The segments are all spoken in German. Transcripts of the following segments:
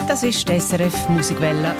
Das ist die SRF Musikwelle.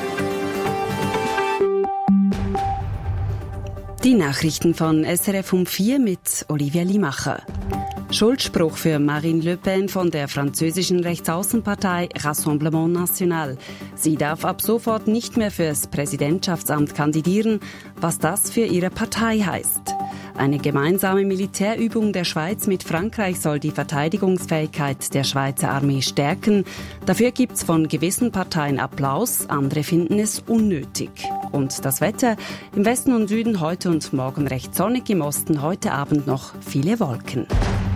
Die Nachrichten von SRF um 4 mit Olivia Limacher. Schuldspruch für Marine Le Pen von der französischen Rechtsaußenpartei Rassemblement National. Sie darf ab sofort nicht mehr fürs Präsidentschaftsamt kandidieren, was das für ihre Partei heißt. Eine gemeinsame Militärübung der Schweiz mit Frankreich soll die Verteidigungsfähigkeit der Schweizer Armee stärken. Dafür gibt's von gewissen Parteien Applaus, andere finden es unnötig. Und das Wetter: im Westen und Süden heute und morgen recht sonnig, im Osten heute Abend noch viele Wolken.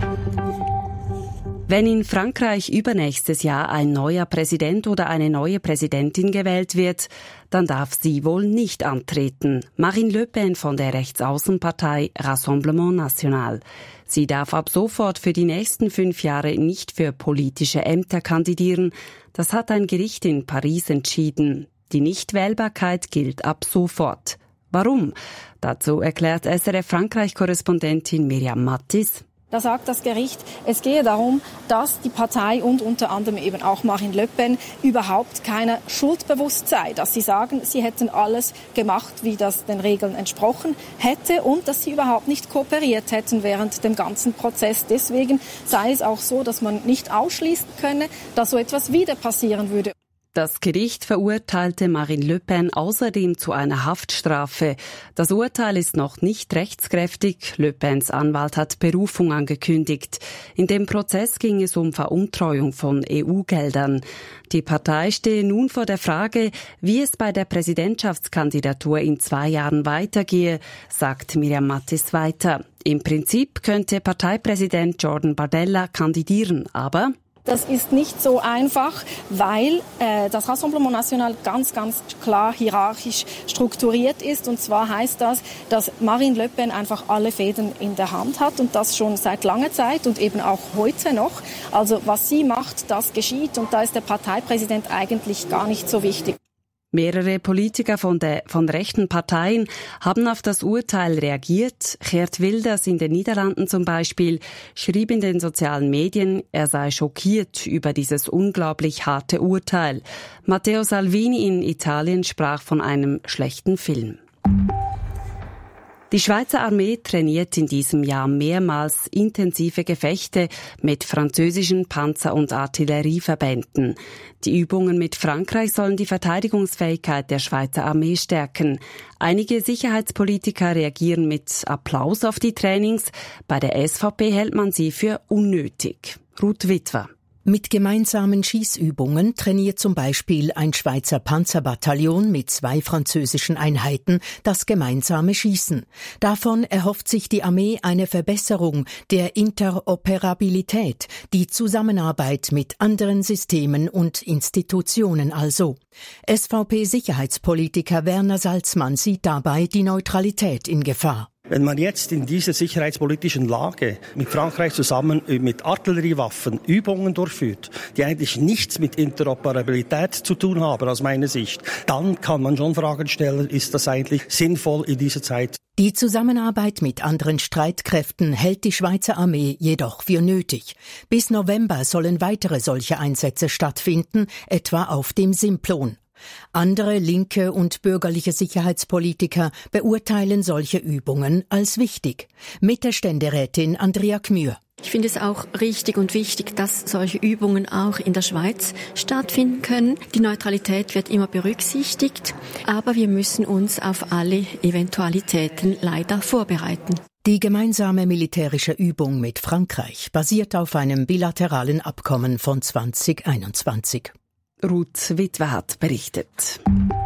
Wenn in Frankreich übernächstes Jahr ein neuer Präsident oder eine neue Präsidentin gewählt wird, dann darf sie wohl nicht antreten. Marine Le Pen von der Rechtsaußenpartei Rassemblement National. Sie darf ab sofort für die nächsten 5 Jahre nicht für politische Ämter kandidieren. Das hat ein Gericht in Paris entschieden. Die Nichtwählbarkeit gilt ab sofort. Warum? Dazu erklärt SRF Frankreich-Korrespondentin Miriam Mattis. Da sagt das Gericht, es gehe darum, dass die Partei und unter anderem eben auch Marine Le Pen überhaupt keiner schuldbewusst sei. Dass sie sagen, sie hätten alles gemacht, wie das den Regeln entsprochen hätte und dass sie überhaupt nicht kooperiert hätten während dem ganzen Prozess. Deswegen sei es auch so, dass man nicht ausschließen könne, dass so etwas wieder passieren würde. Das Gericht verurteilte Marine Le Pen außerdem zu einer Haftstrafe. Das Urteil ist noch nicht rechtskräftig. Le Pens Anwalt hat Berufung angekündigt. In dem Prozess ging es um Veruntreuung von EU-Geldern. Die Partei stehe nun vor der Frage, wie es bei der Präsidentschaftskandidatur in 2 Jahren weitergehe, sagt Miriam Mattis weiter. Im Prinzip könnte Parteipräsident Jordan Bardella kandidieren, aber das ist nicht so einfach, weil das Rassemblement National ganz klar hierarchisch strukturiert ist. Und zwar heißt das, dass Marine Le Pen einfach alle Fäden in der Hand hat und das schon seit langer Zeit und eben auch heute noch. Also was sie macht, das geschieht und da ist der Parteipräsident eigentlich gar nicht so wichtig. Mehrere Politiker von rechten Parteien haben auf das Urteil reagiert. Geert Wilders in den Niederlanden zum Beispiel schrieb in den sozialen Medien, er sei schockiert über dieses unglaublich harte Urteil. Matteo Salvini in Italien sprach von einem schlechten Film. Die Schweizer Armee trainiert in diesem Jahr mehrmals intensive Gefechte mit französischen Panzer- und Artillerieverbänden. Die Übungen mit Frankreich sollen die Verteidigungsfähigkeit der Schweizer Armee stärken. Einige Sicherheitspolitiker reagieren mit Applaus auf die Trainings. Bei der SVP hält man sie für unnötig. Ruth Witwer. Mit gemeinsamen Schießübungen trainiert zum Beispiel ein Schweizer Panzerbataillon mit 2 französischen Einheiten das gemeinsame Schießen. Davon erhofft sich die Armee eine Verbesserung der Interoperabilität, die Zusammenarbeit mit anderen Systemen und Institutionen also. SVP-Sicherheitspolitiker Werner Salzmann sieht dabei die Neutralität in Gefahr. Wenn man jetzt in dieser sicherheitspolitischen Lage mit Frankreich zusammen mit Artilleriewaffen Übungen durchführt, die eigentlich nichts mit Interoperabilität zu tun haben aus meiner Sicht, dann kann man schon Fragen stellen, ist das eigentlich sinnvoll in dieser Zeit? Die Zusammenarbeit mit anderen Streitkräften hält die Schweizer Armee jedoch für nötig. Bis November sollen weitere solche Einsätze stattfinden, etwa auf dem Simplon. Andere linke und bürgerliche Sicherheitspolitiker beurteilen solche Übungen als wichtig. Mittelständerätin Andrea Gmür. Ich finde es auch richtig und wichtig, dass solche Übungen auch in der Schweiz stattfinden können. Die Neutralität wird immer berücksichtigt, aber wir müssen uns auf alle Eventualitäten leider vorbereiten. Die gemeinsame militärische Übung mit Frankreich basiert auf einem bilateralen Abkommen von 2021. Ruth Witwer hat berichtet.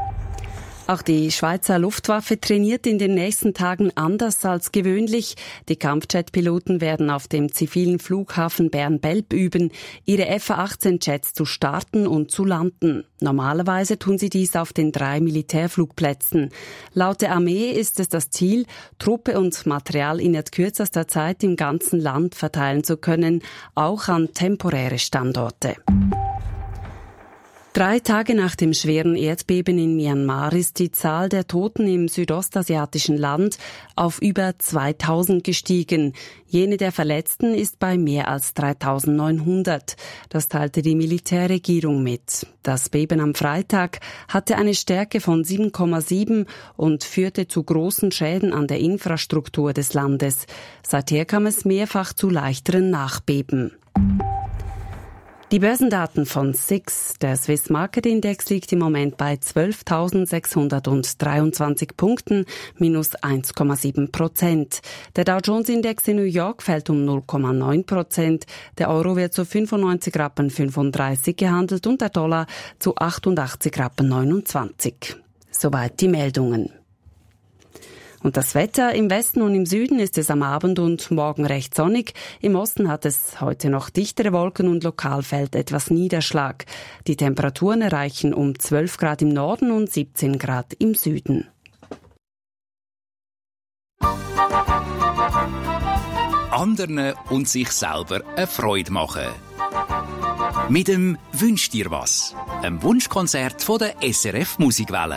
Auch die Schweizer Luftwaffe trainiert in den nächsten Tagen anders als gewöhnlich. Die Kampfjet-Piloten werden auf dem zivilen Flughafen Bern-Belp üben, ihre F-18-Jets zu starten und zu landen. Normalerweise tun sie dies auf den 3 Militärflugplätzen. Laut der Armee ist es das Ziel, Truppe und Material innerhalb kürzester Zeit im ganzen Land verteilen zu können, auch an temporäre Standorte. 3 Tage nach dem schweren Erdbeben in Myanmar ist die Zahl der Toten im südostasiatischen Land auf über 2000 gestiegen. Jene der Verletzten ist bei mehr als 3900. Das teilte die Militärregierung mit. Das Beben am Freitag hatte eine Stärke von 7,7 und führte zu großen Schäden an der Infrastruktur des Landes. Seither kam es mehrfach zu leichteren Nachbeben. Die Börsendaten von SIX, der Swiss Market Index, liegt im Moment bei 12.623 Punkten, minus 1,7%. Der Dow Jones Index in New York fällt um 0,9%. Der Euro wird zu 95,35 Rappen gehandelt und der Dollar zu 88,29 Rappen. Soweit die Meldungen. Und das Wetter: im Westen und im Süden ist es am Abend und morgen recht sonnig. Im Osten hat es heute noch dichtere Wolken und lokal fällt etwas Niederschlag. Die Temperaturen erreichen um 12 Grad im Norden und 17 Grad im Süden. Anderen und sich selber eine Freude machen. Mit dem «Wünsch dir was», einem Wunschkonzert von der SRF Musikwelle.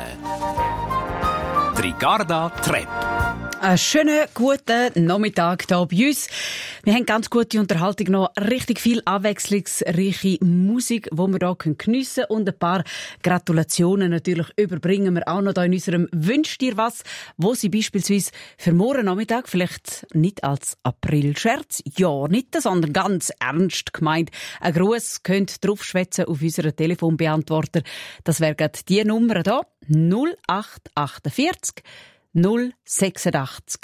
Ricarda Trepp. Einen schönen guten Nachmittag hier bei uns. Wir haben ganz gute Unterhaltung, noch richtig viel abwechslungsreiche Musik, die wir hier geniessen können. Und ein paar Gratulationen natürlich überbringen wir auch noch hier in unserem «Wünsch dir was», wo Sie beispielsweise für morgen Nachmittag, vielleicht nicht als April-Scherz, ja nicht, sondern ganz ernst gemeint, einen Gruß könnt draufschwätzen auf unseren Telefonbeantworter. Das wäre gerade die Nummer hier, 0848 086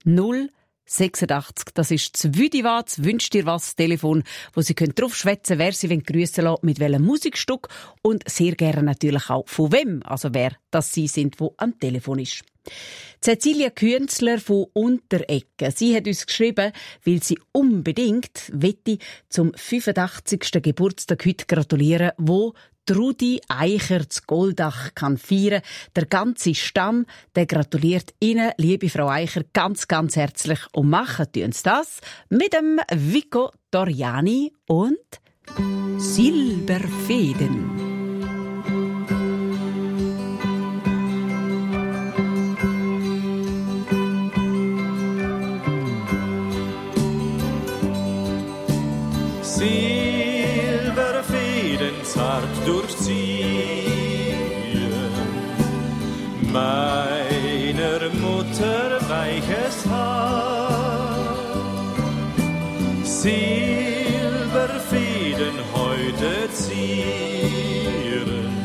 086. Das ist das «Wüdiwatz Wünsch dir was» Telefon, wo Sie drauf schwätzen, wer Sie grüssen lassen, mit welchem Musikstück und sehr gerne natürlich auch von wem, also wer das Sie sind, wo am Telefon ist. Cecilia Künzler von Untereggen. Sie hat uns geschrieben, weil sie unbedingt wette zum 85. Geburtstag heute gratulieren, wo Trudi Eicher zu Goldach kann feiern. Der ganze Stamm, der gratuliert Ihnen, liebe Frau Eicher, ganz, ganz herzlich. Und machen tun Sie das mit dem Vico Doriani und Silberfäden. Silberfäden zart durchziehen meiner Mutter weiches Haar. Silberfäden heute zieren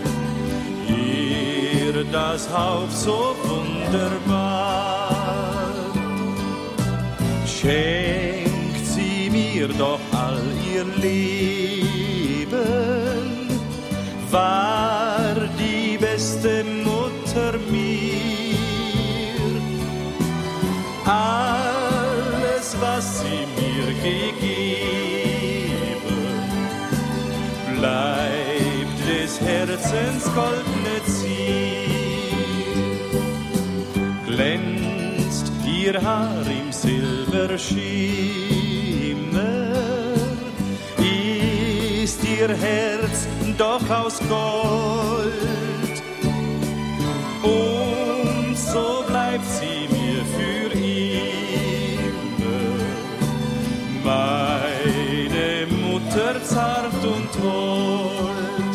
ihr das Haupt so wunderbar. Schenkt sie mir doch all ihr Leben, war die beste Mutter mir. Alles, was sie mir gegeben, bleibt des Herzens goldne Zier. Glänzt ihr Haar im Silberschimmer, ist ihr Herz doch aus Gold. Und so bleibt sie mir für immer, meine Mutter zart und hold.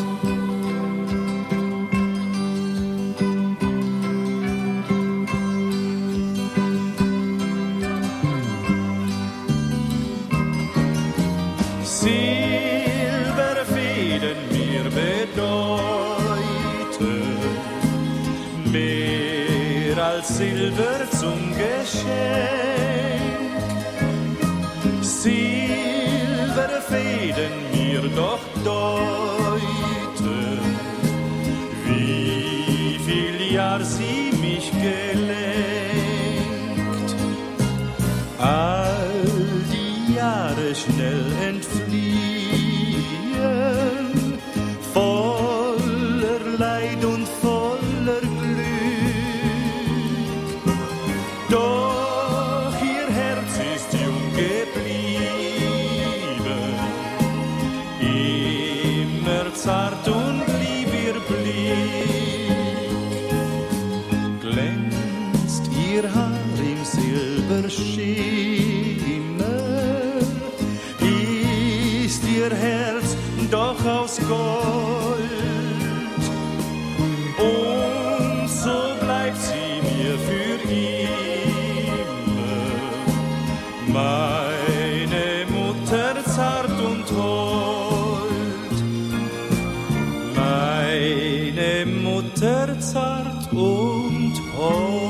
Silberfäden mir bedeuten mehr als Silber zum Geschenk. Silberfäden mir doch deuten, wie viel Jahr sie mich gelenkt. All die Jahre schnell entfliehen, voller Leid und voller Glück. Doch ihr Herz ist jung geblieben, immer zart und aus Gold. Und so bleibt sie mir für immer, meine Mutter zart und hold, meine Mutter zart und hold.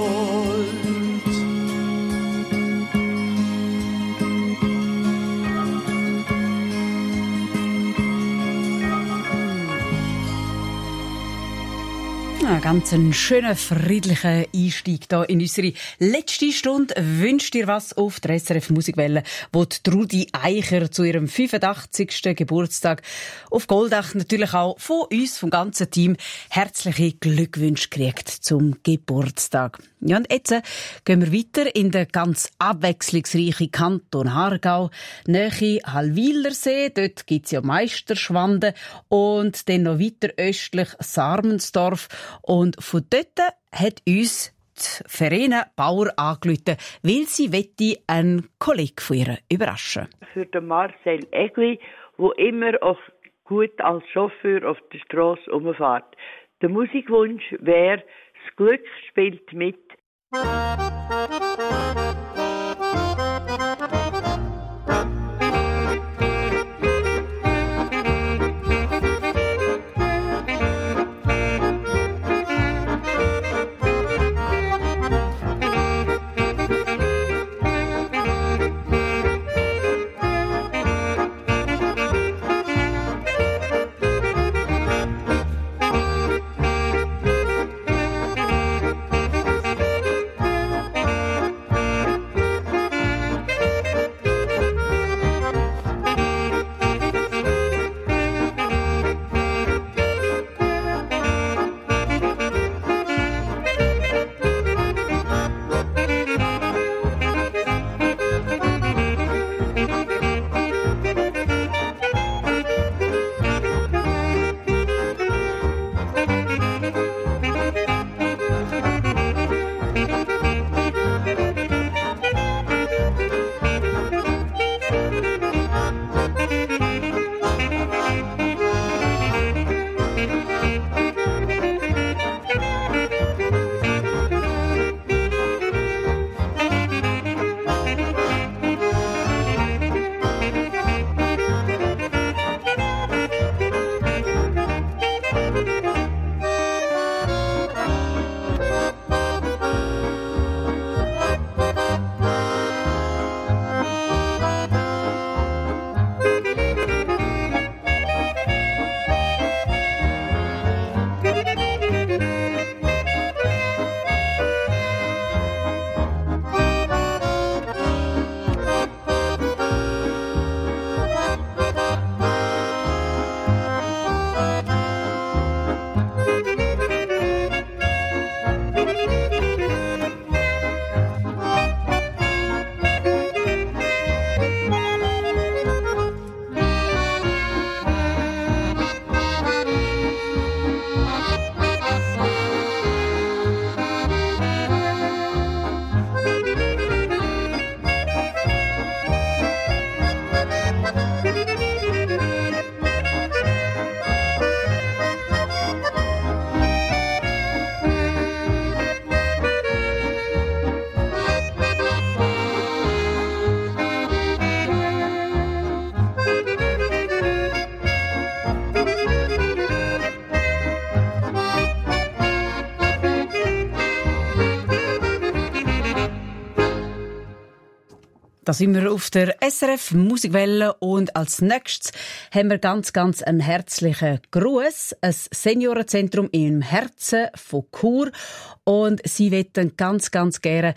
Ein ganz schöner, friedlicher Einstieg hier in unsere letzte Stunde. Wünscht dir was auf der SRF Musikwelle, wo die Trudi Eicher zu ihrem 85. Geburtstag auf Goldach natürlich auch von uns, vom ganzen Team, herzliche Glückwünsche kriegt zum Geburtstag. Ja, und jetzt gehen wir weiter in den ganz abwechslungsreichen Kanton Aargau, Nähe Hallwilersee. Dort gibt's ja Meisterschwanden und dann noch weiter östlich Sarmensdorf. Und von dort hat uns die Verena Bauer angerufen, weil sie einen Kollegen von ihr überraschen. Für den Marcel Egli, der immer auch gut als Chauffeur auf der Strasse rumfährt. Der Musikwunsch wäre, das Glück spielt mit. Da sind wir auf der SRF Musikwelle und als nächstes haben wir ganz einen herzlichen Gruß. Ein Seniorenzentrum im Herzen von Chur und sie möchten ganz gerne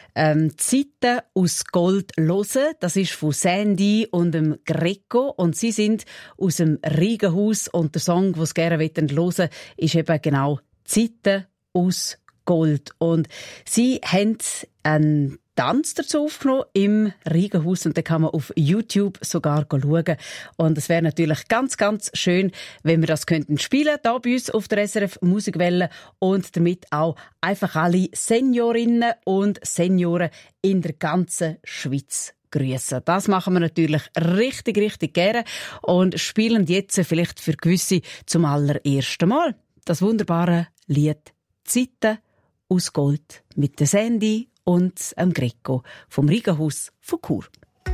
Zeiten aus Gold hören. Das ist von Sandy und dem Greco und sie sind aus dem Riegenhaus und der Song, den sie gerne hören wollen, ist eben genau Zeiten aus Gold. Und sie haben einen Tanz dazu aufgenommen im Riegenhaus und da kann man auf YouTube sogar schauen. Und es wäre natürlich ganz schön, wenn wir das könnten spielen, da bei uns auf der SRF Musikwelle und damit auch einfach alle Seniorinnen und Senioren in der ganzen Schweiz grüßen. Das machen wir natürlich richtig, richtig gerne und spielen jetzt vielleicht für gewisse zum allerersten Mal das wunderbare Lied «Zeiten aus Gold» mit der Sandy und dem Greco vom Riegenhaus von Chur.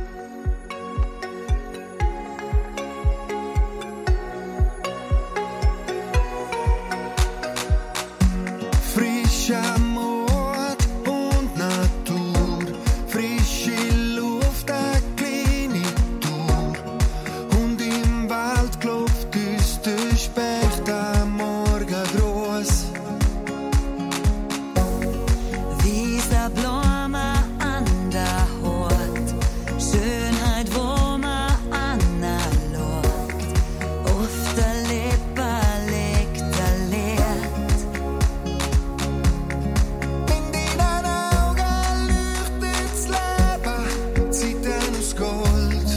Frischer Mord und Natur, frische Luft, eine kleine Tour. Und im Wald klopft uns der Specht am Morgen groß. Dieser Blume an der Hort, Schönheit, wo man analogt, auf der Lippe liegt der Lied. In deinen Augen leuchtet das Leben, Zeiten aus Gold.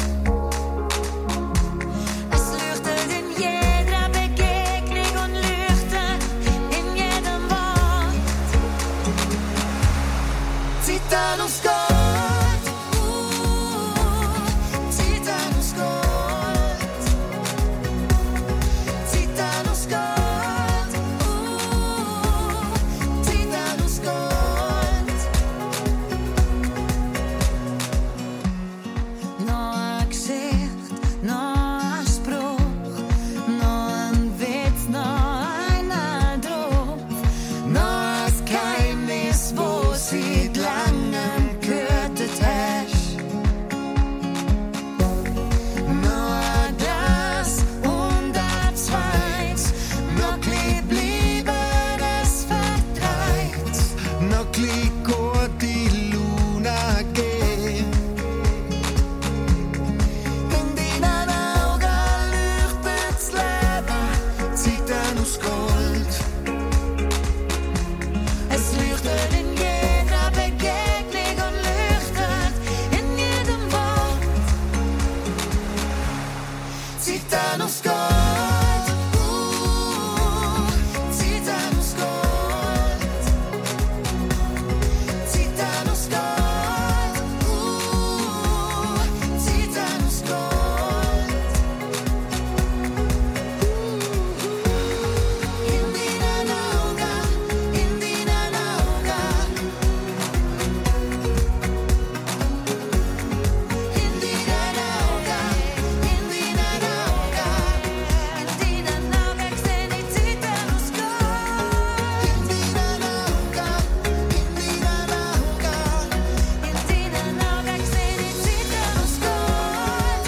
Es leuchtet in jeder Begegnung und leuchtet in jedem Wort. Zeiten aus Gold. Zeiten aus Gold. Zeiten aus Gold. Zeiten aus Gold. Noch eine Geschichte, noch ein Spruch, noch ein Witz, noch einer drauf, noch ein Geheimnis, wo seit langem gehörtet hast. Noch ein Glas und ein zweites, noch klein bleiben es verdreht, noch klein geht die Luna gehen. in deinen Augen leuchtet das Leben, Zeiten aus Gold. es leuchtet in jeder Begegnung und leuchtet in jedem Wort. Zeiten aus Gold. Zeiten aus Gold. Zeiten aus Gold. Zeiten aus Gold. In deinen Augen, in deinen Augen. In deinen Augen, in deinen Augen. In deinen Augen seh ich Zeiten aus Gold. In deinen Augen, in deinen Augen. In deinen Augen seh ich Zeiten aus Gold.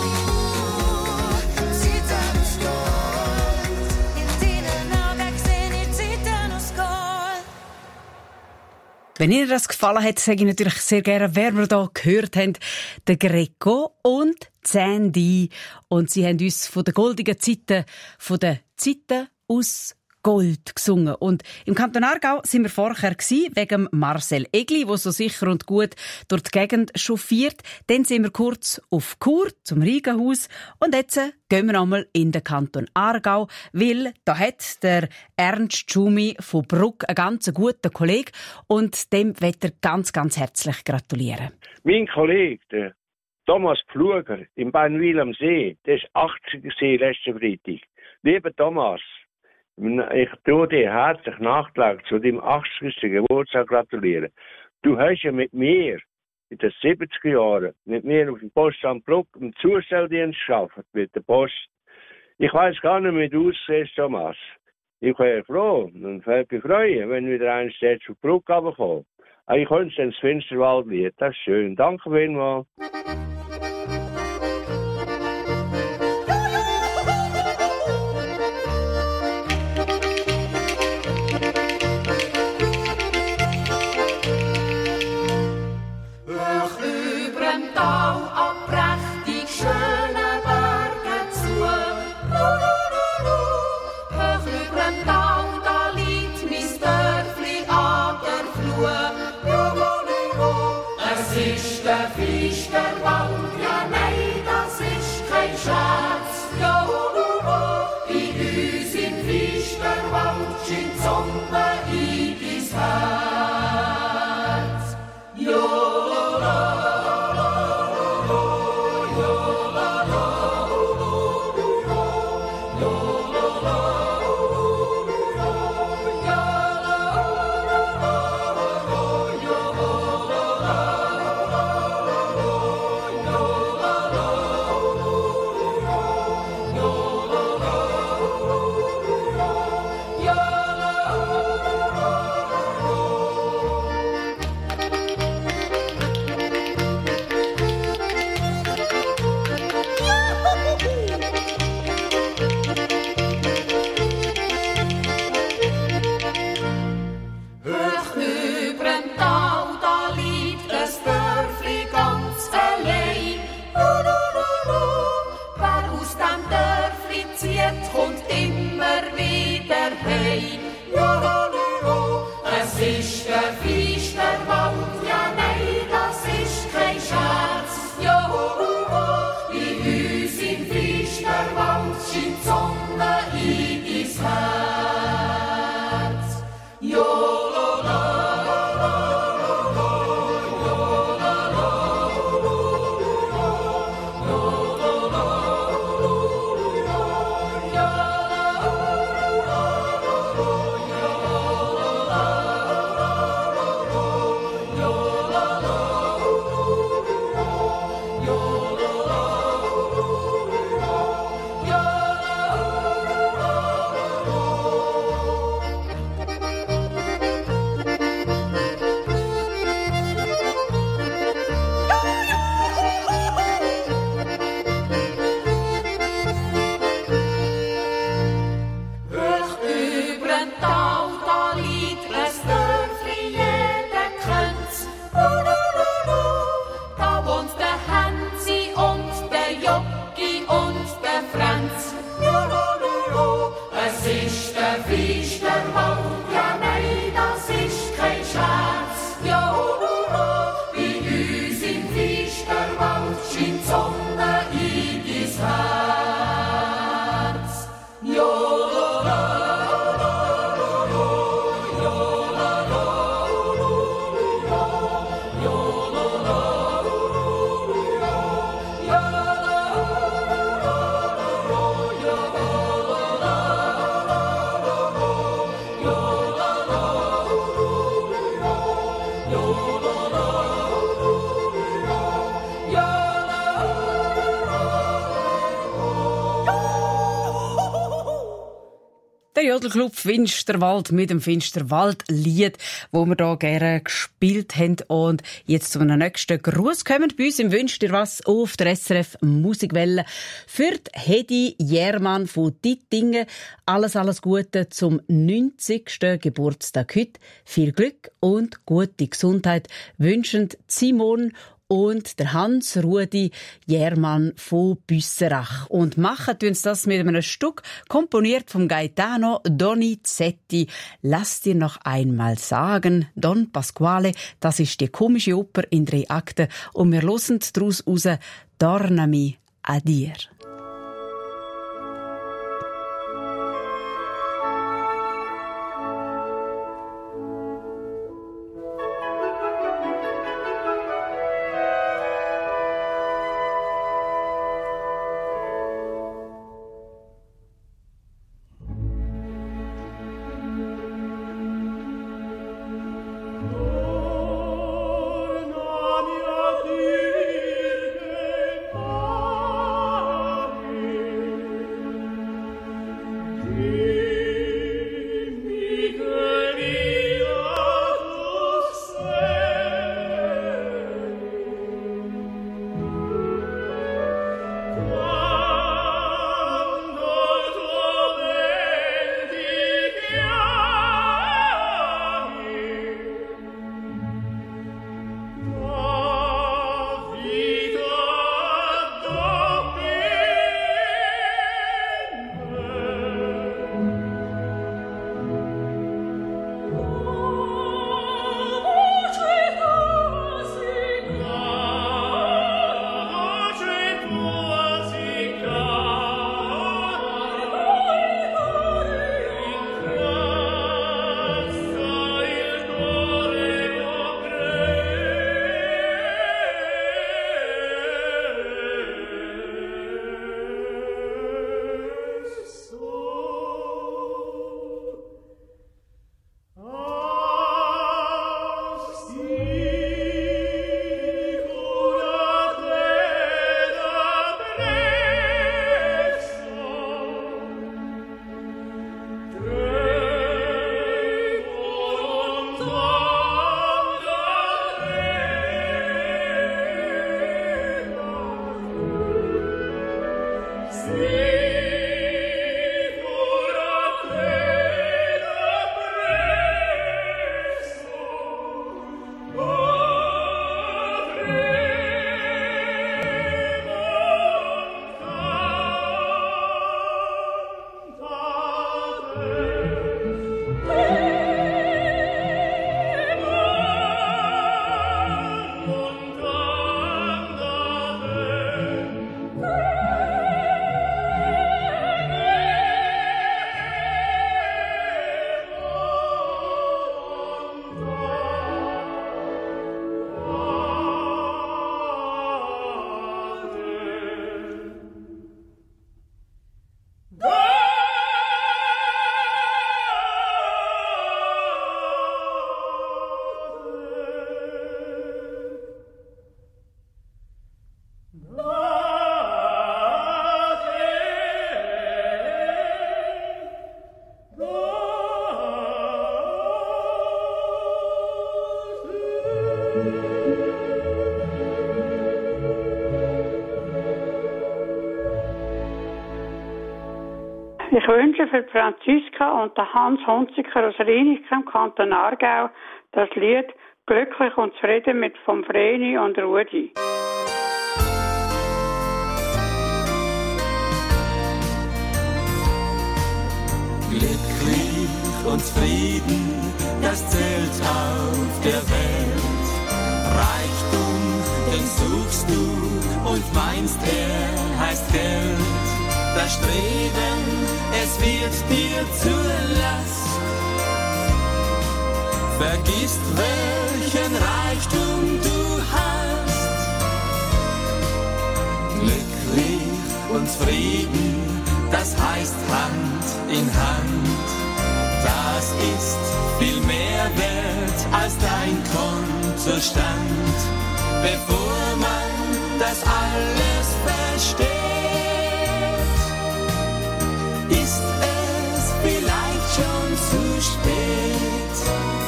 Zeiten aus Gold. In deinen Augen seh ich Zeiten aus Gold. Wenn Ihnen das gefallen hat, sage ich natürlich sehr gerne, wer wir hier gehört haben, der Greco und die Sandy. Und sie haben uns von den goldigen Zeiten, von den Zeiten aus Gold gesungen. Und im Kanton Aargau sind wir vorher wegen Marcel Egli, der so sicher und gut durch die Gegend chauffiert. Dann sind wir kurz auf Chur zum Riegenhaus und jetzt gehen wir einmal in den Kanton Aargau, weil da hat der Ernst Schumi von Bruck einen ganz guten Kollegen und dem wird er ganz, ganz herzlich gratulieren. Mein Kollege, der Thomas Pfluger in Beinwil am See, der ist 80 gewesen letzten Freitag. Lieber Thomas, ich tue dir herzlich nachträglich zu deinem 80. Geburtstag gratulieren. Du hast ja mit mir in den 70er Jahren mit mir auf dem Postamt Bruck im Zustelldienst gearbeitet mit der Post. Ich weiss gar nicht, wie du aussiehst, Thomas. Ich wäre froh und würde mich freuen, wenn wieder ein Städte auf Bruck runterkommt. Ich könnte ins Finsterwaldlied, das ist schön. Danke vielmals. Herz. Jo, und immer wieder hey. Johololo, es ist der Feisterwald, ja nein, das ist kein Scherz. Johololo, bei uns im Feisterwald scheint die Sonne in dein Herz. Johololo. Der Jodelclub Finsterwald mit dem Finsterwald-Lied, wo wir hier gerne gespielt haben. Und jetzt zu einem nächsten Gruß kommen bei uns im «Wünscht dir was» auf der SRF Musikwelle für die Hedi Jermann von Dittingen. Alles Gute zum 90. Geburtstag heute. Viel Glück und gute Gesundheit wünschen Simon und der Hans-Rudi Jermann von Büsserach. Und machen tun sie das mit einem Stück, komponiert vom Gaetano Donizetti. Lass dir noch einmal sagen, Don Pasquale, das ist die komische Oper in 3 Akten. Und wir hören daraus raus, Tornami a dir. Ich wünsche für Franziska und den Hans Hunziker aus Rheinika im Kanton Aargau das Lied «Glücklich und zufrieden» mit vom Vreni und Rudi. Glücklich und zufrieden, das zählt auf der Welt. Reichtum, den suchst du und meinst, er heißt Geld. Das Streben, es wird dir zur Last. Vergisst, welchen Reichtum du hast. Glücklich und zufrieden, das heißt Hand in Hand. Das ist viel mehr wert als dein Kontostand. Bevor man das alles versteht, ist es vielleicht schon zu spät.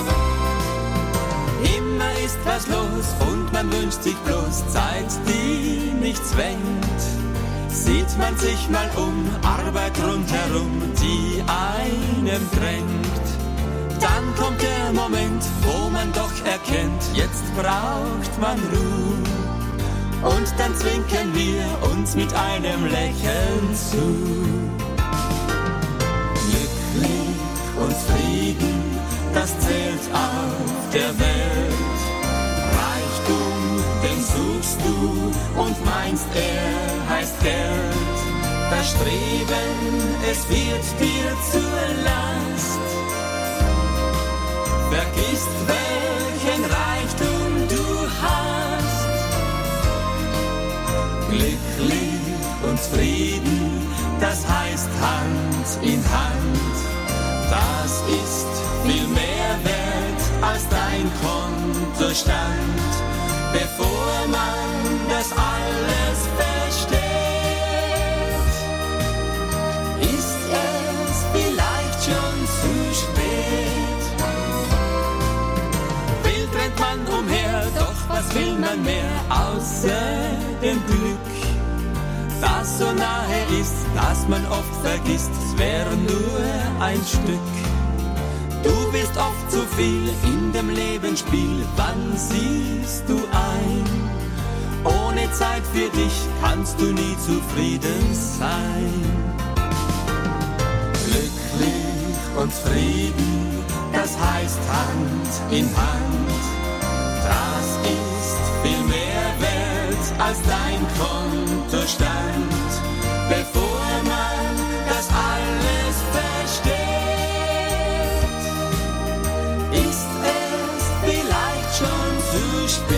Immer ist was los und man wünscht sich bloß Zeit, die nicht zwängt. Sieht man sich mal um, Arbeit rundherum, die einem drängt. Dann kommt der Moment, wo man doch erkennt, jetzt braucht man Ruhe. Und dann zwinkern wir uns mit einem Lächeln zu. Und Frieden, das zählt auf der Welt. Reichtum, den suchst du und meinst, er heißt Geld. Das Streben, es wird dir zur Last. Vergisst, welchen Reichtum du hast. Glücklich und Frieden, das heißt Hand in Hand. Das ist viel mehr wert als dein Kontostand. Bevor man das alles versteht, ist es vielleicht schon zu spät. Wild rennt man umher, doch was will man mehr außer dem Glück, das so nahe ist, dass man oft vergisst, es wäre nur ein Stück. Du bist oft zu viel in dem Lebensspiel, wann siehst du ein? Ohne Zeit für dich kannst du nie zufrieden sein. Glücklich und Frieden, das heißt Hand in Hand. Das ist viel mehr wert als dein Kontostand. Bevor man das alles versteht, ist es vielleicht schon zu spät.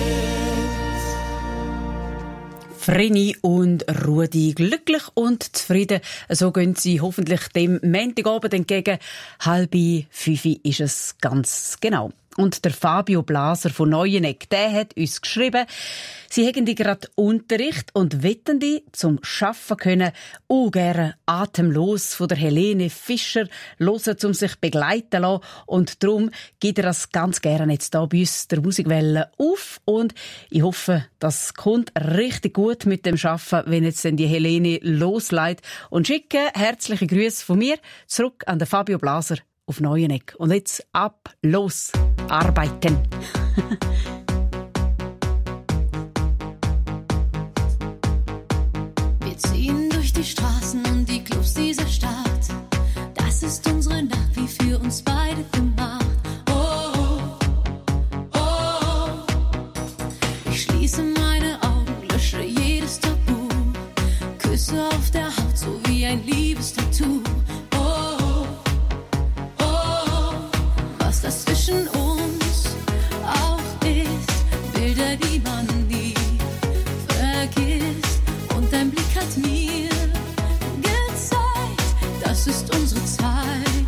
Vreni und Rudi, glücklich und zufrieden. So gehen sie hoffentlich dem Montagabend entgegen. 4:30 ist es ganz genau. Und der Fabio Blaser von Neueneck, der hat uns geschrieben, sie hätten gerade Unterricht und wetten die zum Schaffen können, gerne atemlos von der Helene Fischer hören, um sich begleiten lassen. Und darum gibt er das ganz gerne jetzt hier bei uns der Musikwelle auf. Und ich hoffe, das kommt richtig gut mit dem Schaffen, wenn jetzt dann die Helene losleitet. Und schicke herzliche Grüße von mir zurück an den Fabio Blaser auf Neueneck. Und jetzt ab, los, arbeiten. Wir ziehen durch die Straßen und die Clubs dieser Stadt. Das ist es ist unsere Zeit.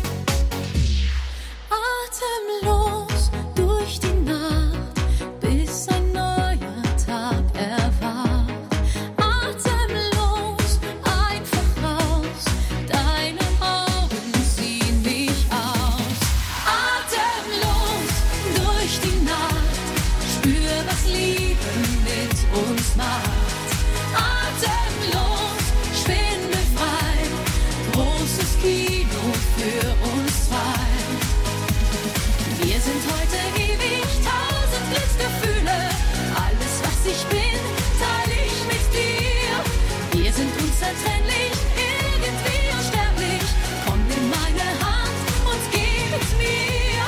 Atemlos durch die Nacht, bis ein neuer Tag erwacht. Atemlos einfach raus, deine Augen ziehen mich aus. Atemlos durch die Nacht, spür, was Liebe mit uns macht. Atemlos, schwindelfrei, großes Kino für uns zwei. Wir sind heute ewig, 1000 Glücksgefühle. Alles, was ich bin, teile ich mit dir. Wir sind unzertrennlich, irgendwie unsterblich. Komm in meine Hand und gib es mir.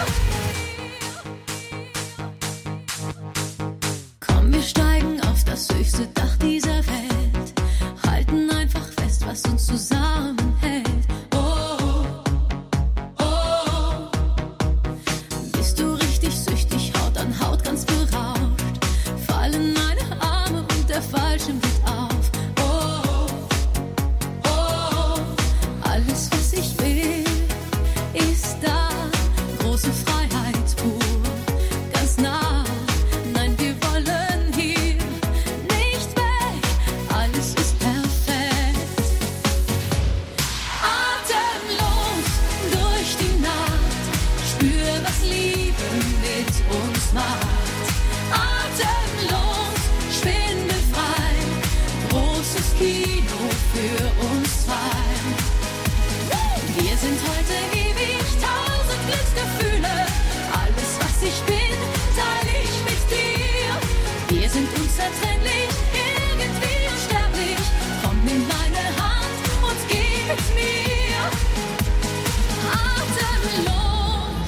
Komm, wir steigen auf das höchste Dach dieser Welt. Halten einfach fest, was uns zusammenhält. Oh, oh, oh. Bist du richtig süchtig, Haut an Haut ganz berauscht. Fallen meine Arme und der Fallschirm geht auf. Oh, oh, oh. Alles, was ich will, ist da. Große Freiheit pur, ganz nah. Nein, wir wollen hier nicht weg. Alles ist perfekt. Atemlos durch die Nacht, spür, was Liebe mit uns macht. Atemlos, schwindelfrei, großes Kino für uns zwei. Wir sind heute ewig, 1000 Glücksgefühle. Alles, was ich bin, teile ich mit dir. Wir sind unzertrennlich, irgendwie unsterblich. Komm in meine Hand und gib es mir. Atemlos.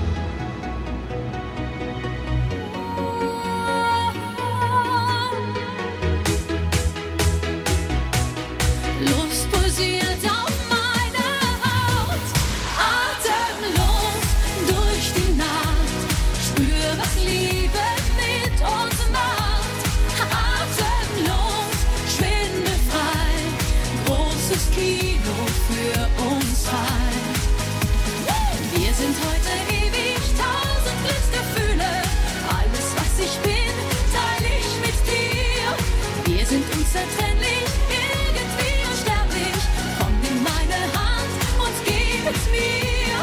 Lust pulsiert auf meine Haut. Atemlos durch die Nacht, spür, was Liebe mit uns macht. Atemlos, schwindelfrei, großes Kino für uns zwei. Wir sind heute ewig, 1000 Glücksgefühle. Alles, was ich bin, teile ich mit dir. Wir sind unzertrennlich, irgendwie unsterblich. Komm in meine Hand und gib es mir.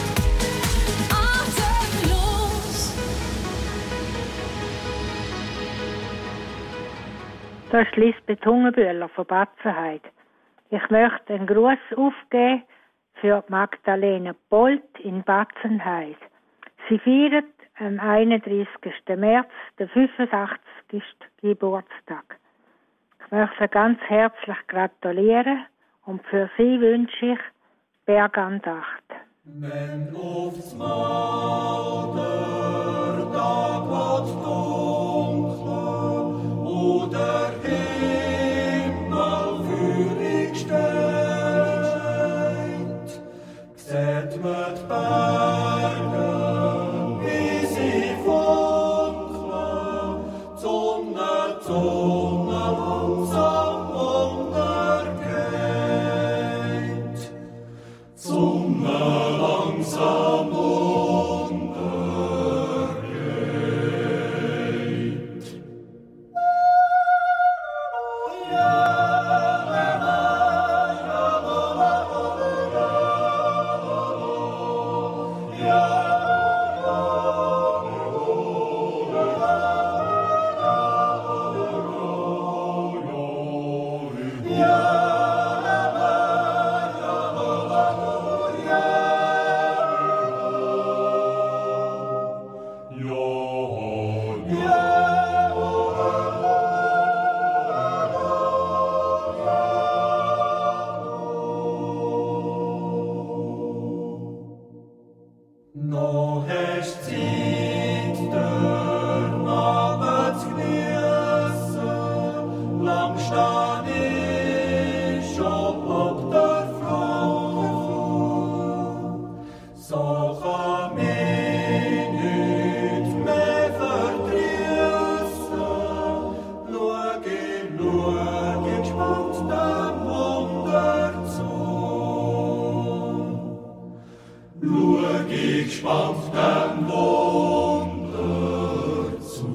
Atemlos. Das ist Lisbeth Hungebühler von Batzenheid. Ich möchte einen Gruß aufgeben für Magdalena Bolt in Batzenheid. Sie feiert am 31. März den 85. Geburtstag. Ich möchte ganz herzlich gratulieren und für sie wünsche ich Bergandacht. Wenn aufs Mal der Tag wird dunkel und der Himmel führig steht, sieht man die Berge, wie sie funkeln, die Sonne langsam untergeht. Die Sonne langsam untergeht. Noch hast Zeit, der Abend zu geniessen, lang steh ich schon ob der Flur. So kann mich nicht mehr verdriessen, schau ich gespannt dem Wunder zu. ewig spannt dem Wunder zu.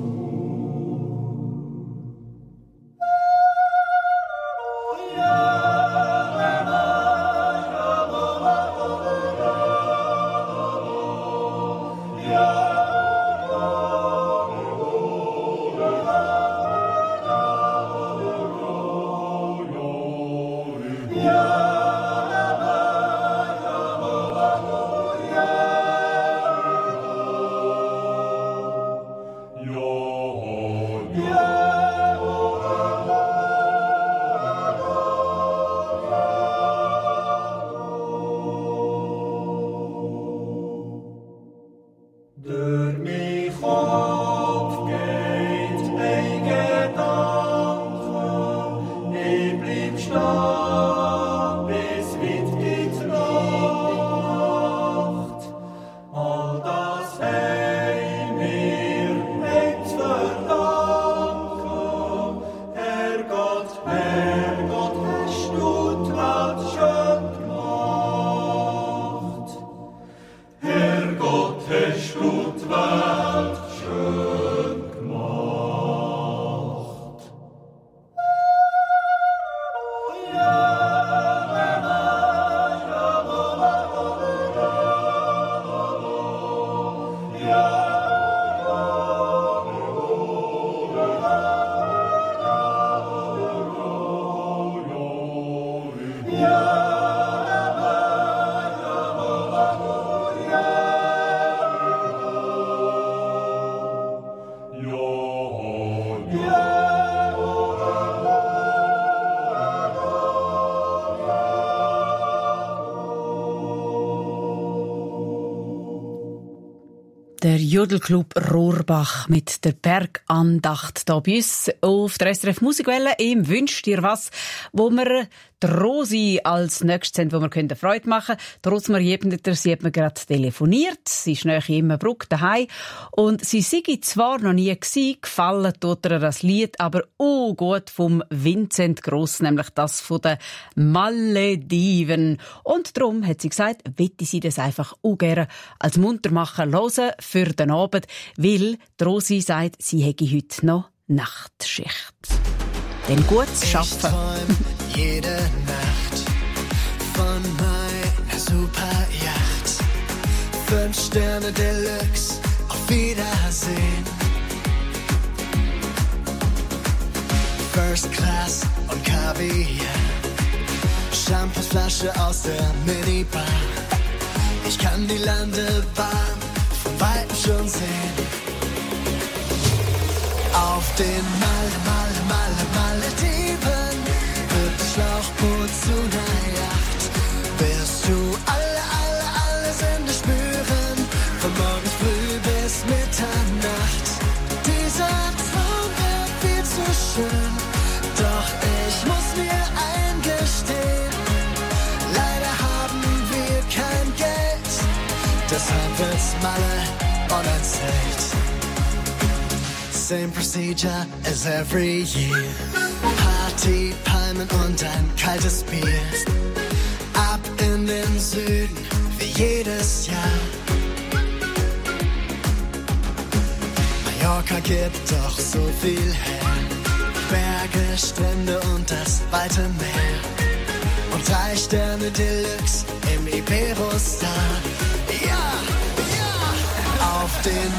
Der Jodelclub Rohrbach mit der Bergandacht hier bei uns auf der SRF Musikwelle im «Wünsch dir was», wo wir die Rosi als nächstes sind, wo wir Freude machen können. Die Rosmarie Ebneter, sie hat mir gerade telefoniert. Sie ist nahe in Immenbruck daheim. Und sie sei zwar noch nie gewesen, gefallen tut ihr das Lied, aber gut vom Vincent Gross, nämlich das von den Malediven. Und darum hat sie gesagt, möchte sie das einfach auch gerne als Muntermacher hören für den Abend, weil die Rosi sagt, sie hätte heute noch Nachtschicht. Denn gutes Schaffen. Jede Nacht von meiner Superjacht. 5 Sterne Deluxe, auf Wiedersehen. First Class und Kaviar. Championsflasche aus der Minibar. Ich kann die Landebahn von Weitem schon sehen. Auf den Malediven wird das Schlauchboot zu einer Yacht. Wirst du alle Sinne spüren, von morgens früh bis Mitternacht. Dieser Traum wird viel zu schön, doch ich muss mir eingestehen, leider haben wir kein Geld, deshalb wird's Malle unerzählt. Same procedure as every year. Party, Palmen und ein kaltes Bier. Ab in den Süden, wie jedes Jahr. Mallorca gibt doch so viel her. Berge, Strände und das weite Meer. Und 3 Sterne Deluxe im Iberostar. Ja, ja! Auf den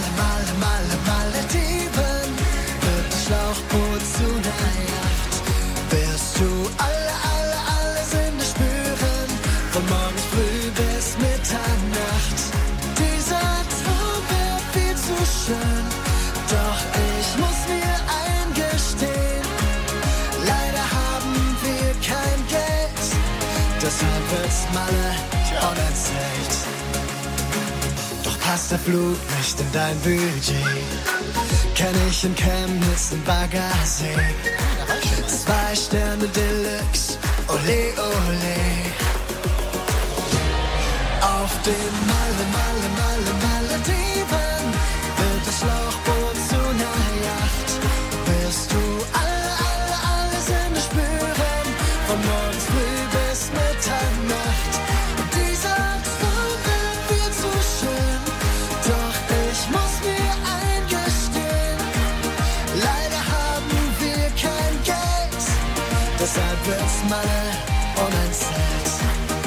Malediven wird das Schlauchboot zu einer Yacht. Wirst du alle Sinne spüren, von morgens früh bis Mitternacht. Dieser Traum wird viel zu schön, doch ich muss mir eingestehen, leider haben wir kein Geld, deshalb wird's Malle unerzählt. Doch passt der Flug nicht in dein Budget, kenn ich in Chemnitz in Baggersee. 2 Sterne Deluxe, ole ole. Auf den Malediven wird das Schlauchboot zu einer Yacht. Wirst du alle Sinne spüren, von morgens früh bis Mitternacht. Dieser Traum wird viel zu schön. Mann und ein Sex.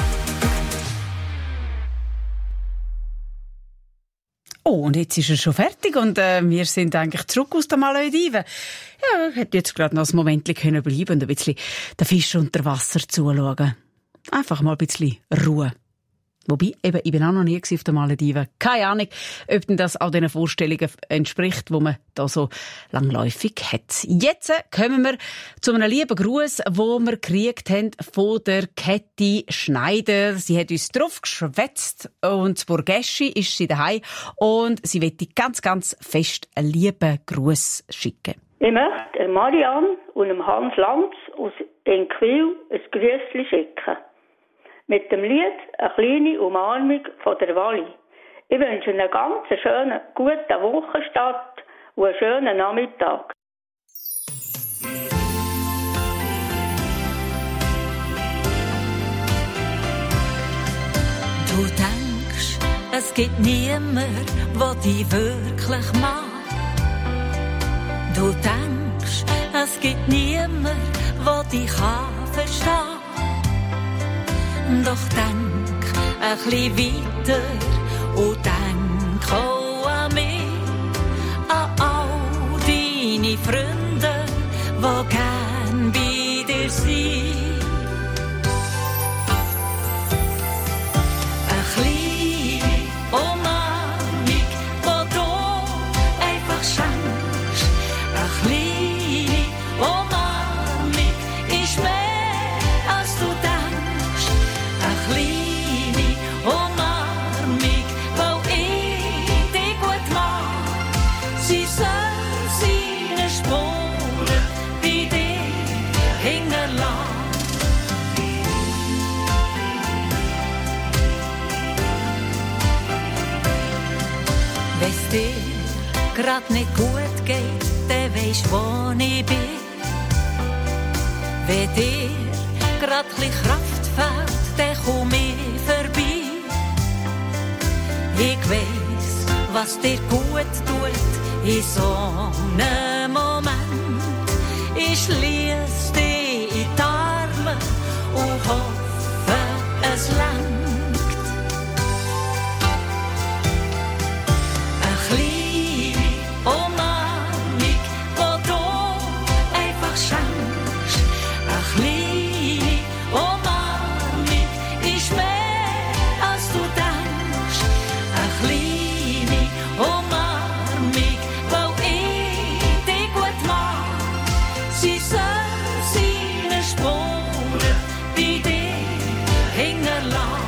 Oh, und jetzt ist er schon fertig und wir sind eigentlich zurück aus der Malediven. Ja, ich hätte jetzt gerade noch ein Moment bleiben können und ein bisschen den Fisch unter Wasser zuschauen. Einfach mal ein bisschen Ruhe. Wobei, eben, ich bin auch noch nie auf den Malediven. Keine Ahnung, ob denn das auch den Vorstellungen entspricht, die man da so langläufig hat. Jetzt kommen wir zu einem lieben Gruß, den wir gekriegt haben von der Käthi Schneider. Sie hat uns drauf geschwätzt und zu Burgeschi ist sie daheim und sie möchte ganz, ganz fest einen lieben Gruß schicken. Ich möchte Marianne und Hans Lanz aus Enquil ein Grüßchen schicken. Mit dem Lied «Eine kleine Umarmung von der Walli». Ich wünsche einen ganz schönen, guten Wochenstart und einen schönen Nachmittag. Du denkst, es gibt niemand, der dich wirklich mag. Du denkst, es gibt niemand, der dich verstehen kann. Doch denk ein bisschen weiter und denk auch an mich, an all deine Freunde, die gern bei dir sind. Eine kleine Umarmung, die du einfach schenkst. Eine kleine Umarmung ist mehr, als du denkst. Eine kleine Umarmung, weil ich dich gut mag. Sie soll seine Spuren bei dir hinterlassen. Wenn's dir grad nicht gut geht, dann weisst, wo ich bin. Wenn dir grad chli Kraft fehlt, dann komm ich vorbei. Ich weiss, was dir gut tut in so einem Moment. Ich schliess dich in die Arme und hoffe, es langt. Eine kleine Umarmung, die du einfach schenkst. Eine kleine Umarmung ist mehr, als du denkst. Eine kleine Umarmung, weil ich dich gut mag. Sie soll seine Spuren bei dir hinterlassen.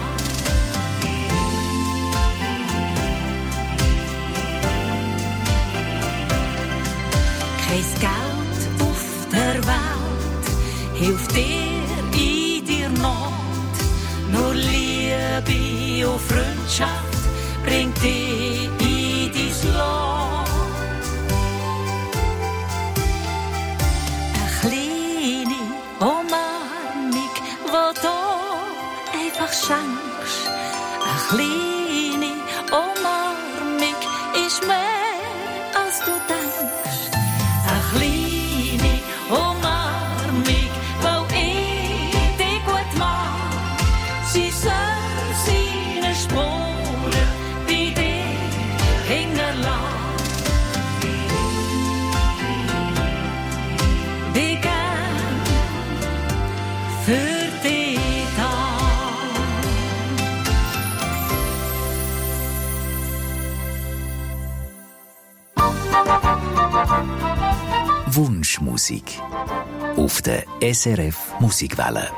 Kein Geld auf der Welt hilft dir in dir Not. Nur Liebe und Freundschaft bringt dich in dein Lot. Eine kleine Umarmung, die du einfach schenkst. Eine kleine Umarmung ist mehr, als du denkst. Eine kleine Umarmung, weil ich dich gut mag. Sie soll seine Spuren bei dir hinterlassen. Wie gern für dich da. Wunschmusik auf der SRF Musikwelle.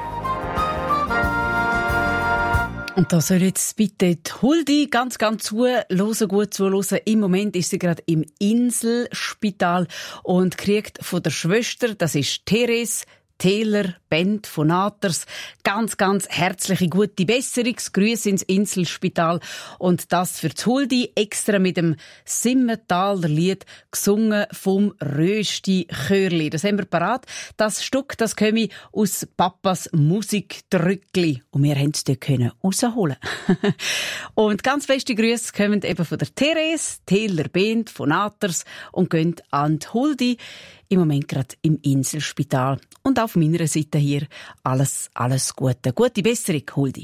Und da soll jetzt bitte die Huldi ganz, ganz gut zuhören. Im Moment ist sie gerade im Inselspital und kriegt von der Schwester, das ist Therese Taylor Bent von Naters, ganz, ganz herzliche gute Besserungsgrüße ins Inselspital. Und das für die Huldi extra mit dem Simmentaler Lied gesungen vom Rösti Chörli. Das haben wir parat. Das Stück, das komme aus Papas Musikdrückli. Und wir haben es dort rausholen. Und ganz beste Grüße kommen eben von der Therese Taylor Bent von Naters und gehen an die Huldi im Moment gerade im Inselspital. Und auf meiner Seite hier alles Gute. Gute Besserung, Huldi.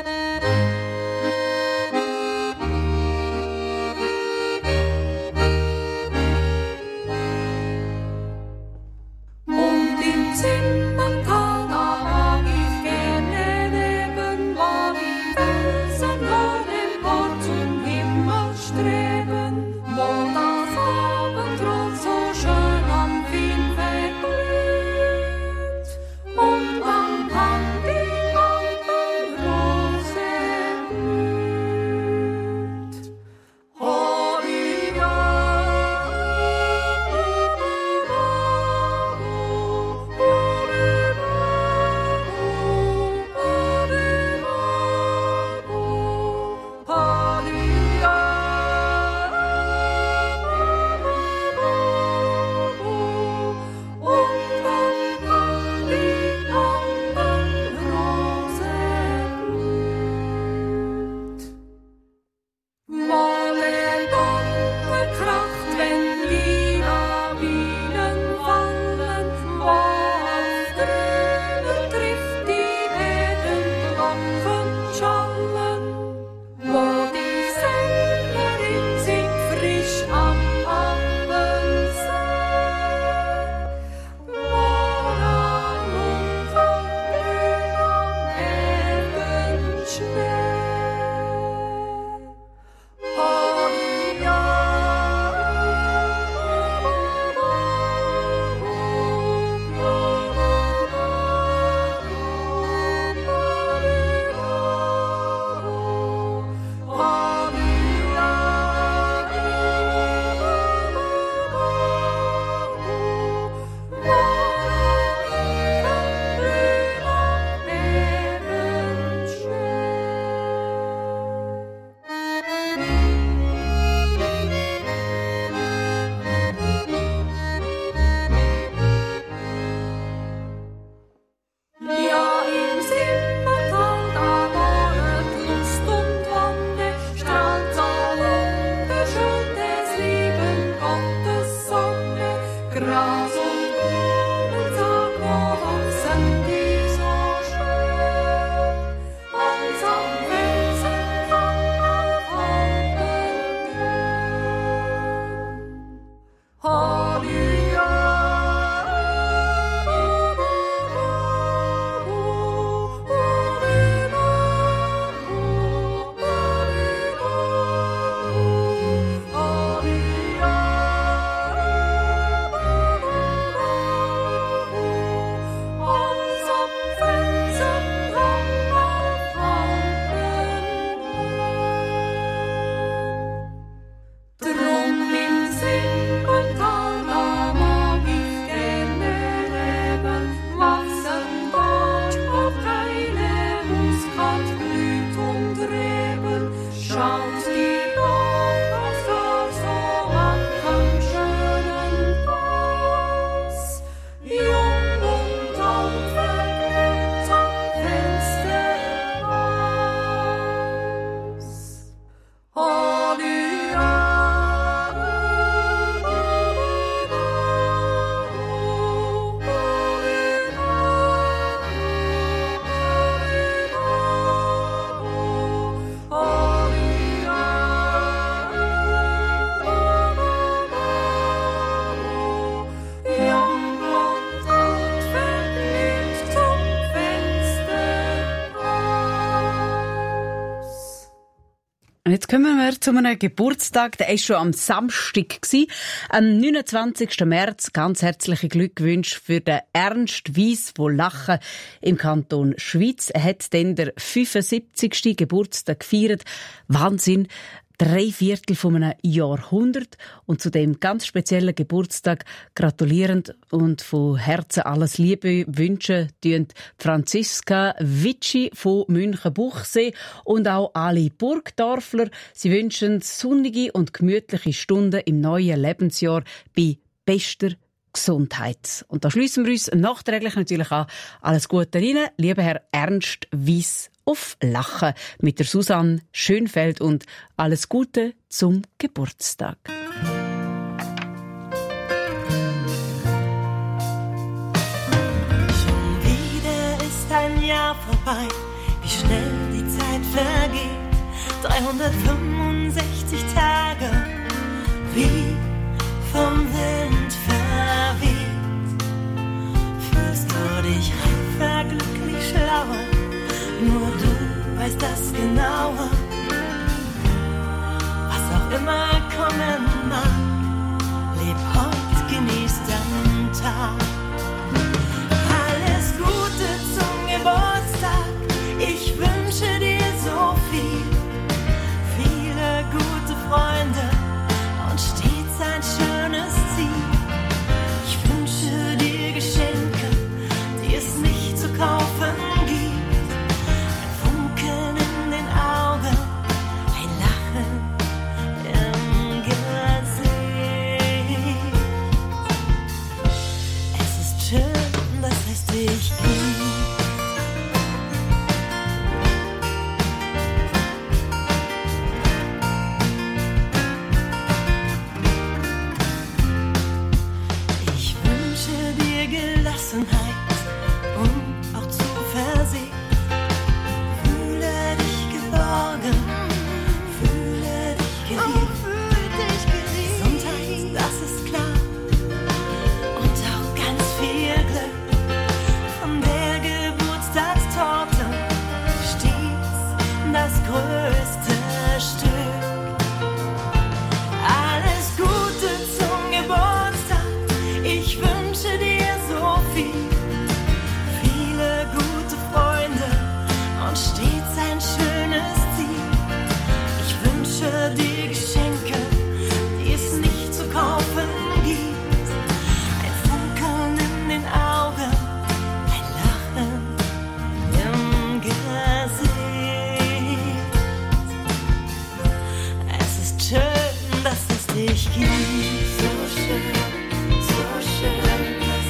Jetzt kommen wir zu einem Geburtstag, der war schon am Samstag. Am 29. März ganz herzliche Glückwünsche für den Ernst Wyss, der Lachen im Kanton Schwyz. Er hat dann den 75. Geburtstag gefeiert. Wahnsinn! 3/4 von einem Jahrhundert. Und zu dem ganz speziellen Geburtstag gratulierend und von Herzen alles Liebe wünschen tun Franziska Witschi von München-Buchsee und auch Ali Burgdorfler. Sie wünschen sonnige und gemütliche Stunden im neuen Lebensjahr bei bester Gesundheit. Und da schliessen wir uns nachträglich natürlich an. Alles Gute rein, lieber Herr Ernst Wyss, auf Lachen mit der Susanne Schönfeld und alles Gute zum Geburtstag. 365 Tage wie vom Wind verweht. Fühlst du dich reifer, glücklich, schlauer? Nur du weißt das genauer. Was auch immer kommen mag, leb heut, genieß deinen Tag. Alles Gute zum Geburtstag, ich wünsche dir so viel. Viele gute Freunde und stets ein schönes Ziel. Ich wünsche dir Geschenke, die es nicht zu kaufen gibt. Ein Funkeln in den Augen, ein Lachen im Gesicht. Es ist schön, dass es dich gibt. Und auch Zuversicht. Fühle dich geborgen, fühle dich geliebt. Gesundheit, das ist klar. Und auch ganz viel Glück. Von der Geburtstagstorte stets das größte Stück. Alles Gute zum Geburtstag, ich wünsche dir so viel. Viele gute Freunde und stets ein schönes Ziel. Ich wünsche dir Geschenke, die es nicht zu kaufen gibt. Ein Funkeln in den Augen, ein Lachen im Gesicht. Es ist schön, dass es dich gibt. So schön, so schön.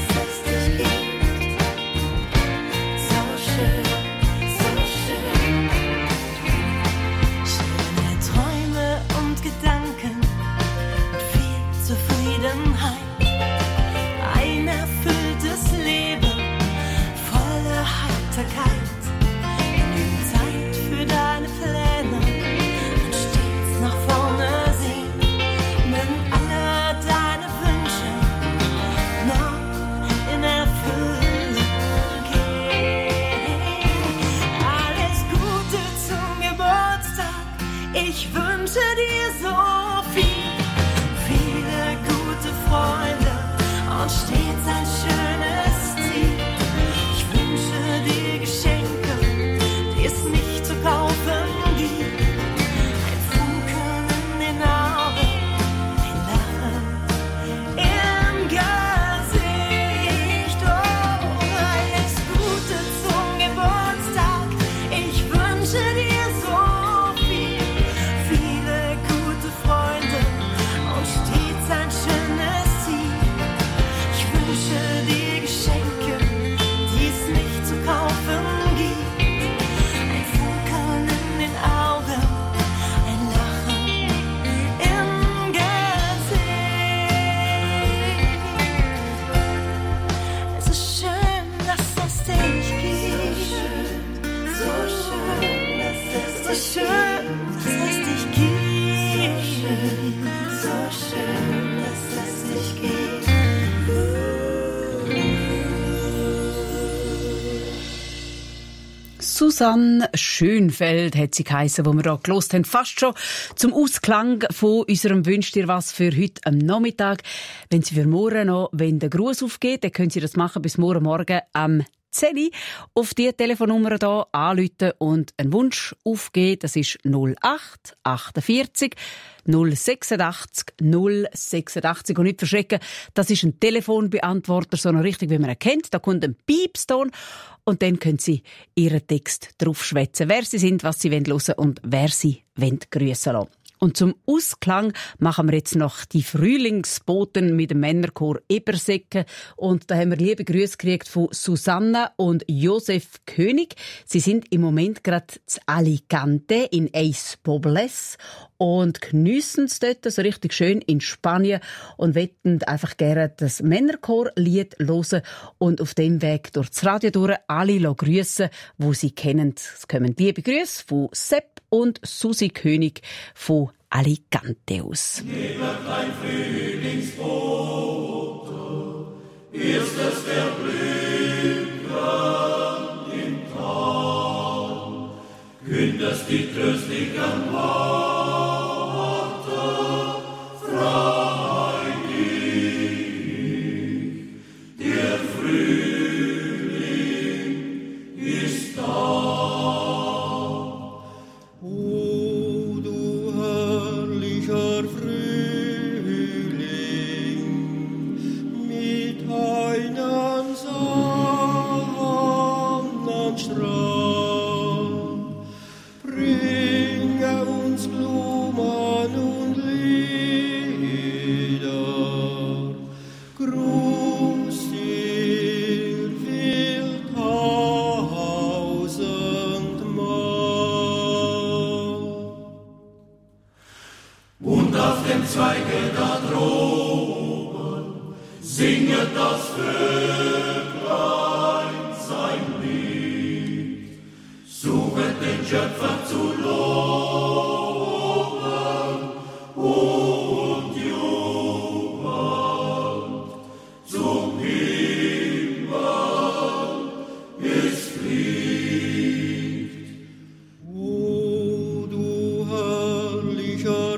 Ein erfülltes Leben, voller Heiterkeit, genügend Zeit für deine Pläne und stets nach vorne sehen, wenn alle deine Wünsche noch in Erfüllung gehen. Alles Gute zum Geburtstag, ich wünsche dir so viel. Viele gute Freunde und stets ein schönes Ziel. Ich wünsche dir Geschenke, die es nicht zu kaufen gibt. Ein Funkeln in den Augen, ein Lachen im Gesicht. Oh, alles Gute zum Geburtstag, ich wünsche dir so viel. Viele gute Freunde und stets ein schönes Ziel. Ich wünsche dir Geschenke, die es nicht zu kaufen gibt. Ein Funkeln in den Augen, ein Lachen im Gesicht. Es ist schön, dass es dich gibt. So schön, dass es dich gibt. So schön, dass es dich gibt. Susanne Schönfeld hat sie geheissen, wo wir hier gehört haben. Fast schon zum Ausklang von unserem «Wünsch dir was» für heute am Nachmittag. Wenn Sie für morgen noch den Gruß aufgeben, dann können Sie das machen bis morgen am 10 Uhr. Auf die Telefonnummer hier anrufen und einen Wunsch aufgeben. Das ist 08 48 086 086. Und nicht verschrecken, das ist ein Telefonbeantworter, so noch richtig, wie man ihn kennt. Da kommt ein Piepston und dann können Sie Ihren Text draufschwätzen, wer Sie sind, was Sie hören wollen und wer Sie grüssen lassen. Und zum Ausklang machen wir jetzt noch die Frühlingsboten mit dem Männerchor Ebersäcke. Und da haben wir liebe Grüße gekriegt von Susanna und Josef König. Sie sind im Moment gerade zu Alicante in Eis Pobles und geniessen es dort so richtig schön in Spanien und wollten einfach gerne das Männerchorlied hören und auf dem Weg durch das Radio durch alle grüssen, die sie kennen. Es kommen liebe Grüße von Sepp und Susi König von Alicante aus. Nebert ein Frühlingsfoto, erstes Erblühen im Tal, kündest die tröstlichen Worte, frei dich, der Frühling ist da. Zweige da droben, singet das Vöglein sein Lied, suchet den Schöpfer zu loben und jubelt zum Himmel es fliegt. O du herrlicher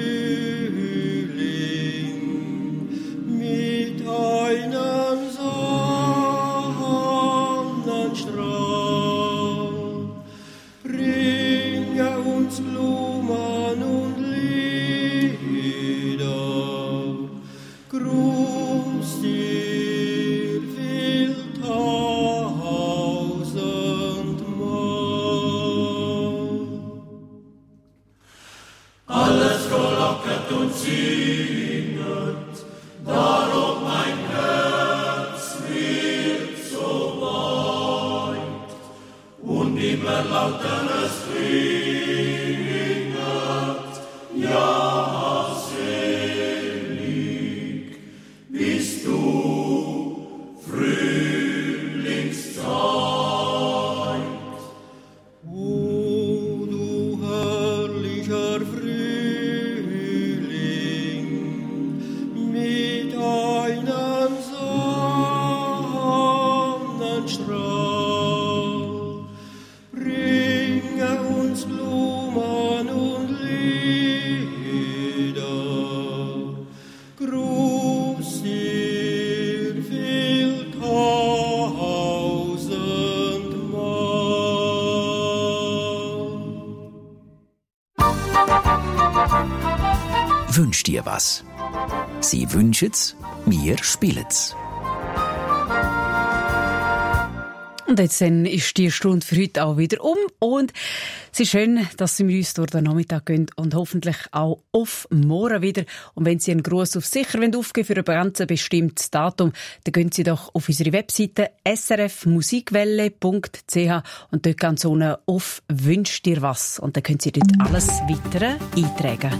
Wünsch dir was? Sie wünschen's, wir spielen's. Und jetzt dann ist die Stunde für heute auch wieder um. Und es ist schön, dass Sie mit uns durch den Nachmittag gehen und hoffentlich auch auf morgen wieder. Und wenn Sie einen Gruß auf sicher aufgeben für ein ganz bestimmtes Datum, dann gehen Sie doch auf unsere Webseite srfmusikwelle.ch und dort ganz unten auf «Wünsch dir was». Und dann können Sie dort alles Weitere eintragen.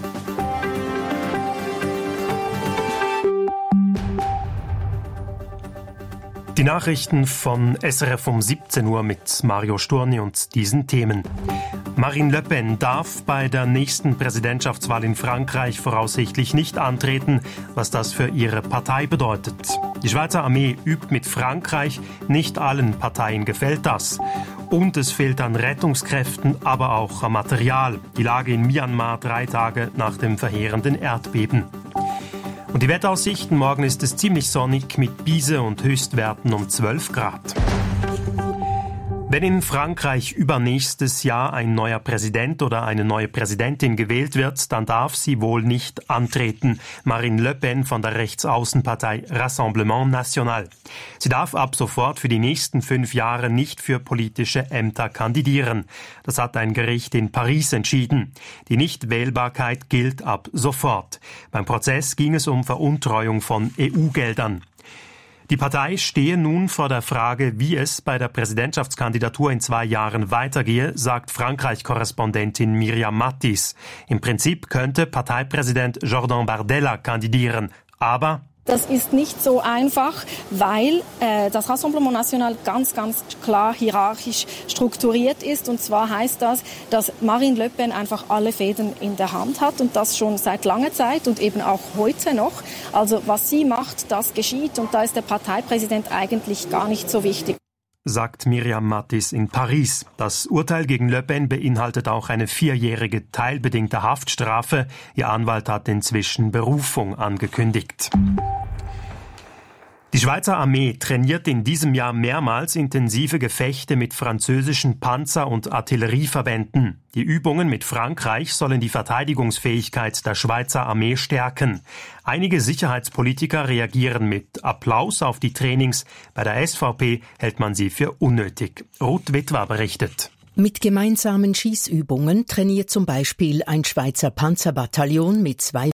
Die Nachrichten von SRF um 17 Uhr mit Mario Sturni und diesen Themen. Marine Le Pen darf bei der nächsten Präsidentschaftswahl in Frankreich voraussichtlich nicht antreten, was das für ihre Partei bedeutet. Die Schweizer Armee übt mit Frankreich, nicht allen Parteien gefällt das. Und es fehlt an Rettungskräften, aber auch am Material. Die Lage in Myanmar 3 Tage nach dem verheerenden Erdbeben. Und die Wetteraussichten: morgen ist es ziemlich sonnig mit Biese und Höchstwerten um 12 Grad. Wenn in Frankreich übernächstes Jahr ein neuer Präsident oder eine neue Präsidentin gewählt wird, dann darf sie wohl nicht antreten. Marine Le Pen von der Rechtsaußenpartei Rassemblement National. Sie darf ab sofort für die nächsten 5 Jahre nicht für politische Ämter kandidieren. Das hat ein Gericht in Paris entschieden. Die Nichtwählbarkeit gilt ab sofort. Beim Prozess ging es um Veruntreuung von EU-Geldern. Die Partei stehe nun vor der Frage, wie es bei der Präsidentschaftskandidatur in 2 Jahren weitergehe, sagt Frankreich-Korrespondentin Myriam Mattis. Im Prinzip könnte Parteipräsident Jordan Bardella kandidieren. Aber Das ist nicht so einfach, weil das Rassemblement National ganz, ganz klar hierarchisch strukturiert ist. Und zwar heißt das, dass Marine Le Pen einfach alle Fäden in der Hand hat und das schon seit langer Zeit und eben auch heute noch. Also was sie macht, das geschieht und da ist der Parteipräsident eigentlich gar nicht so wichtig. Sagt Miriam Mattis in Paris. Das Urteil gegen Le Pen beinhaltet auch eine 4-jährige teilbedingte Haftstrafe. Ihr Anwalt hat inzwischen Berufung angekündigt. Die Schweizer Armee trainiert in diesem Jahr mehrmals intensive Gefechte mit französischen Panzer- und Artillerieverbänden. Die Übungen mit Frankreich sollen die Verteidigungsfähigkeit der Schweizer Armee stärken. Einige Sicherheitspolitiker reagieren mit Applaus auf die Trainings. Bei der SVP hält man sie für unnötig. Ruth Witwer berichtet. Mit gemeinsamen Schießübungen trainiert zum Beispiel ein Schweizer Panzerbataillon mit 2